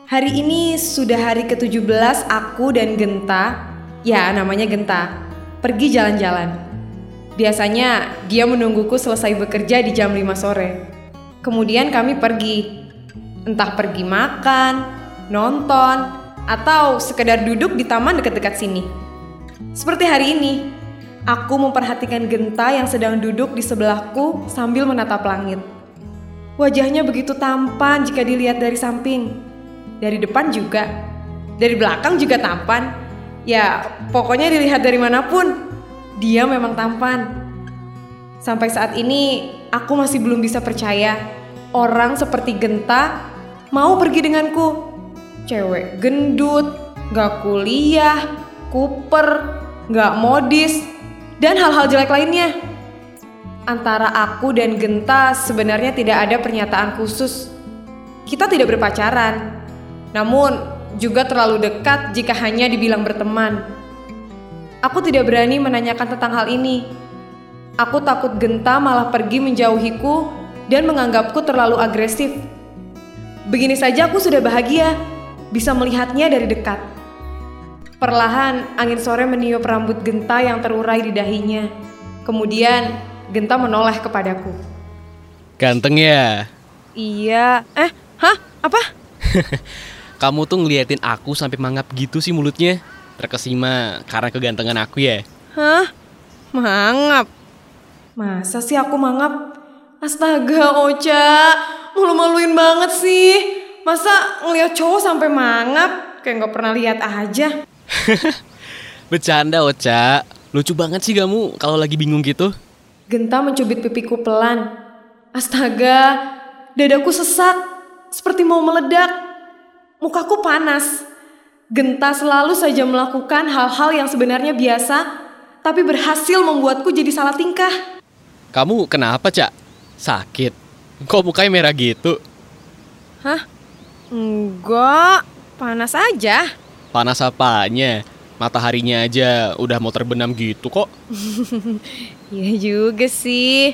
Hari ini sudah hari ke-17 aku dan Genta, ya namanya Genta, pergi jalan-jalan. Biasanya dia menungguku selesai bekerja di jam 5 sore. Kemudian kami pergi, entah pergi makan, nonton, atau sekedar duduk di taman dekat-dekat sini. Seperti hari ini, aku memperhatikan Genta yang sedang duduk di sebelahku sambil menatap langit. Wajahnya begitu tampan jika dilihat dari samping. Dari depan juga, dari belakang juga tampan. Ya, pokoknya dilihat dari manapun, dia memang tampan. Sampai saat ini, aku masih belum bisa percaya orang seperti Genta mau pergi denganku. Cewek gendut, gak kuliah, kuper, gak modis, dan hal-hal jelek lainnya. Antara aku dan Genta sebenarnya tidak ada pernyataan khusus. Kita tidak berpacaran. Namun, juga terlalu dekat jika hanya dibilang berteman. Aku tidak berani menanyakan tentang hal ini. Aku takut Genta malah pergi menjauhiku dan menganggapku terlalu agresif. Begini saja aku sudah bahagia, bisa melihatnya dari dekat. Perlahan, angin sore meniup rambut Genta yang terurai di dahinya. Kemudian, Genta menoleh kepadaku. Ganteng ya? Iya. Apa? Kamu tuh ngeliatin aku sampai mangap gitu sih mulutnya. Terkesima karena kegantengan aku ya? Hah? Mangap? Masa sih aku mangap? Astaga, Ocha, malu-maluin banget sih. Masa ngeliat cowok sampai mangap? Kayak gak pernah lihat aja. Bercanda, Ocha. Lucu banget sih kamu kalau lagi bingung gitu. Genta mencubit pipiku pelan. Astaga, dadaku sesak, seperti mau meledak. Mukaku panas. Genta selalu saja melakukan hal-hal yang sebenarnya biasa, tapi berhasil membuatku jadi salah tingkah. Kamu kenapa, Cak? Sakit? Kok mukanya merah gitu? Hah? Enggak, panas aja. Panas apanya? Mataharinya aja udah mau terbenam gitu kok. Iya juga sih.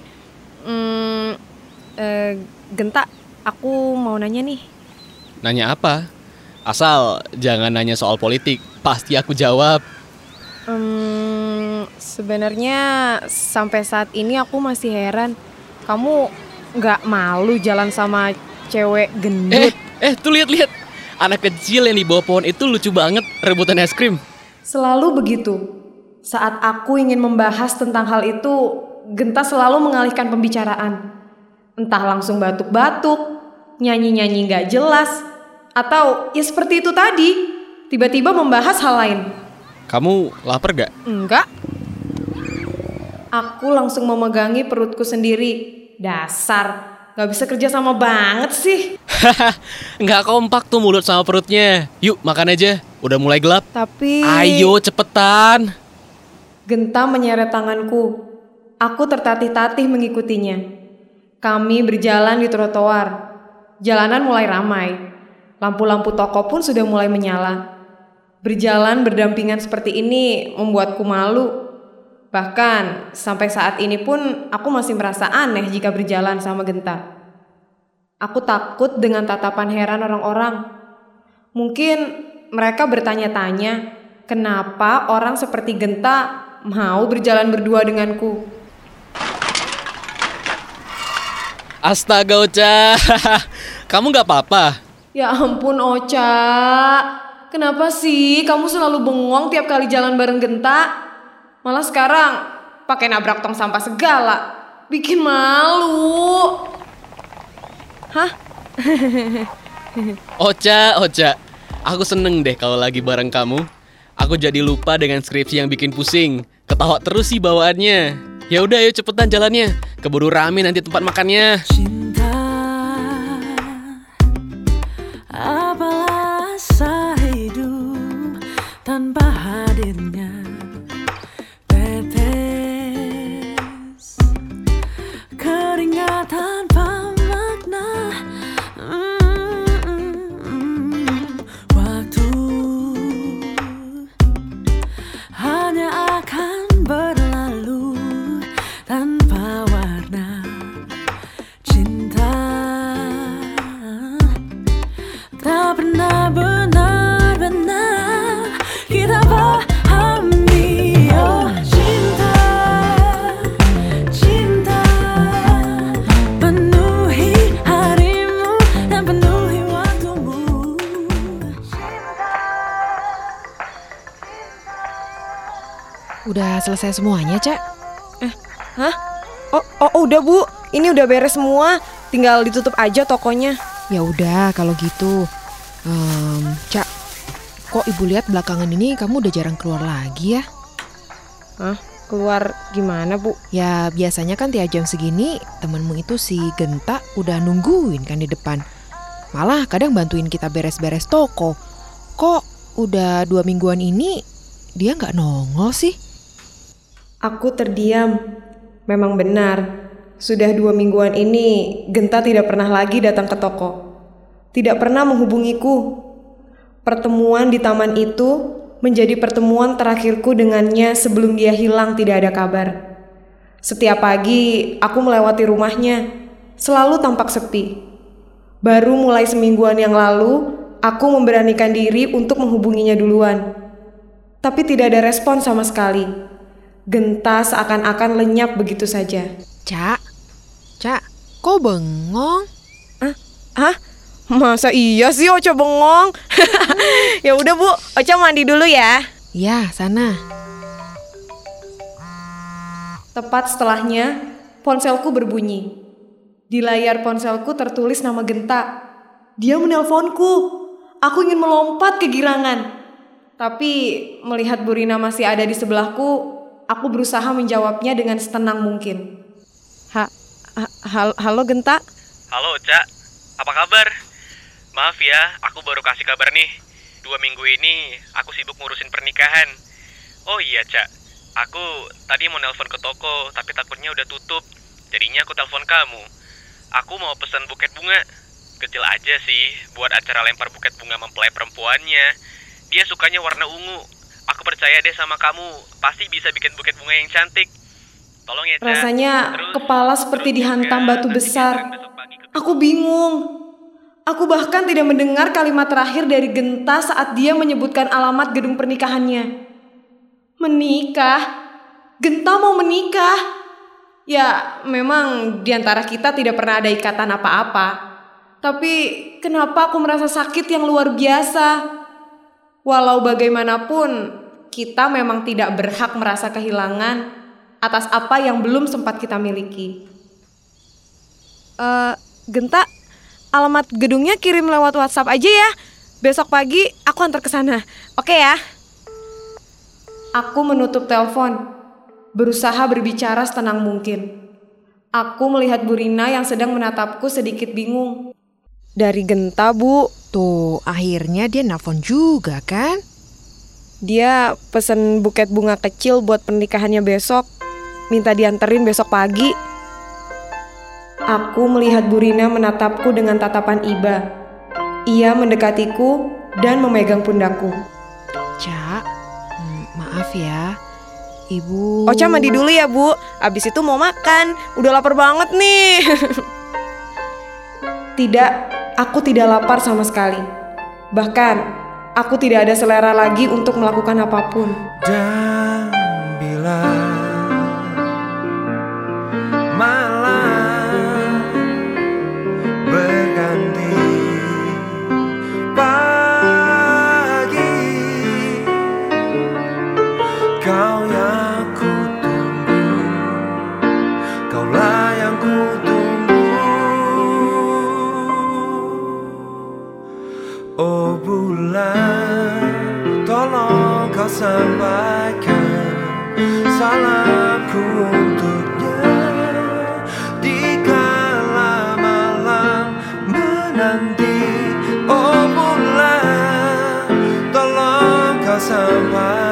Genta, aku mau nanya nih. Nanya apa? Asal jangan nanya soal politik, pasti aku jawab. Sebenarnya sampai saat ini aku masih heran. Kamu gak malu jalan sama cewek gendut? Tuh lihat. Anak kecil yang di bawah pohon itu lucu banget rebutan es krim. Selalu begitu. Saat aku ingin membahas tentang hal itu, Genta selalu mengalihkan pembicaraan. Entah langsung batuk-batuk, nyanyi-nyanyi gak jelas, atau ya seperti itu tadi, tiba-tiba membahas hal lain. Kamu lapar gak? Enggak. Aku langsung memegangi perutku sendiri. Dasar, gak bisa kerja sama banget sih. Nggak kompak tuh mulut sama perutnya. Yuk makan aja, udah mulai gelap. Tapi... Ayo cepetan. Genta menyeret tanganku. Aku tertatih-tatih mengikutinya. Kami berjalan di trotoar. Jalanan mulai ramai. Lampu-lampu toko pun sudah mulai menyala. Berjalan berdampingan seperti ini membuatku malu. Bahkan sampai saat ini pun aku masih merasa aneh jika berjalan sama Genta. Aku takut dengan tatapan heran orang-orang. Mungkin mereka bertanya-tanya, kenapa orang seperti Genta mau berjalan berdua denganku? Astaga, Ocha. Kamu gak apa-apa? Ya ampun, Ocha. Kenapa sih kamu selalu bengong tiap kali jalan bareng Genta? Malah sekarang pakai nabrak tong sampah segala. Bikin malu. Hah? Ocha. Aku seneng deh kalau lagi bareng kamu. Aku jadi lupa dengan skripsi yang bikin pusing. Ketawa terus sih bawaannya. Ya udah, ayo cepetan jalannya. Keburu rame nanti tempat makannya. Cinta, apalah asa hidup tanpa hadirnya tetes keringat tanpa makna. Waktu hanya akan berlalu tanpa warna. Cinta tak pernah benar-benar kita pahami. Oh cinta, cinta penuhi harimu dan penuhi waktumu. Udah selesai semuanya, Cak? Hah? Oh, udah Bu. Ini udah beres semua. Tinggal ditutup aja tokonya. Ya udah kalau gitu. Cak, kok Ibu lihat belakangan ini kamu udah jarang keluar lagi ya? Hah? Keluar gimana, Bu? Ya biasanya kan tiap jam segini temenmu itu si Genta udah nungguin kan di depan. Malah kadang bantuin kita beres-beres toko. Kok udah 2 mingguan ini dia nggak nongol sih? Aku terdiam. Memang benar. Sudah 2 mingguan ini Genta tidak pernah lagi datang ke toko. Tidak pernah menghubungiku. Pertemuan di taman itu menjadi pertemuan terakhirku dengannya sebelum dia hilang tidak ada kabar. Setiap pagi aku melewati rumahnya, selalu tampak sepi. Baru mulai semingguan yang lalu, aku memberanikan diri untuk menghubunginya duluan. Tapi tidak ada respon sama sekali. Genta seakan-akan lenyap begitu saja. Cak, kok bengong? Hah? Masa iya sih Ocha bengong? Ya udah Bu, Ocha mandi dulu ya. Ya, sana. Tepat setelahnya, ponselku berbunyi. Di layar ponselku tertulis nama Genta. Dia menelponku. Aku ingin melompat kegirangan. Tapi melihat Bu Rina masih ada di sebelahku, aku berusaha menjawabnya dengan setenang mungkin. Halo Genta? Halo, Cak. Apa kabar? Maaf ya, aku baru kasih kabar nih. 2 minggu ini aku sibuk ngurusin pernikahan. Oh iya, Cak. Aku tadi mau nelpon ke toko, tapi takutnya udah tutup. Jadinya aku telepon kamu. Aku mau pesan buket bunga. Kecil aja sih, buat acara lempar buket bunga mempelai perempuannya. Dia sukanya warna ungu. Aku percaya deh sama kamu, pasti bisa bikin buket bunga yang cantik. Tolong ya, Cak. Rasanya kepala seperti dihantam batu besar. Aku bingung. Aku bahkan tidak mendengar kalimat terakhir dari Genta saat dia menyebutkan alamat gedung pernikahannya. Menikah? Genta mau menikah? Ya, memang di antara kita tidak pernah ada ikatan apa-apa. Tapi kenapa aku merasa sakit yang luar biasa? Walau bagaimanapun, kita memang tidak berhak merasa kehilangan atas apa yang belum sempat kita miliki. Genta, alamat gedungnya kirim lewat WhatsApp aja ya. Besok pagi aku antar ke sana. Oke ya? Aku menutup telepon, berusaha berbicara setenang mungkin. Aku melihat Bu Rina yang sedang menatapku sedikit bingung. Dari Genta, Bu. Tuh, akhirnya dia nelfon juga kan? Dia pesen buket bunga kecil buat pernikahannya besok. Minta dianterin besok pagi. Aku melihat Bu Rina menatapku dengan tatapan iba. Ia mendekatiku dan memegang pundakku. Cak, maaf ya. Ibu... Ocha mandi dulu ya Bu. Abis itu mau makan. Udah lapar banget nih. Tidak, aku tidak lapar sama sekali. Bahkan, aku tidak ada selera lagi untuk melakukan apapun. Dan bila malam berganti pagi, kau yang ku tunggu, kaulah yang ku tunggu. Oh bulan, tolong kau sampaikan salamku untuknya di kala malam menanti. Oh bulan, tolong kau sampaikan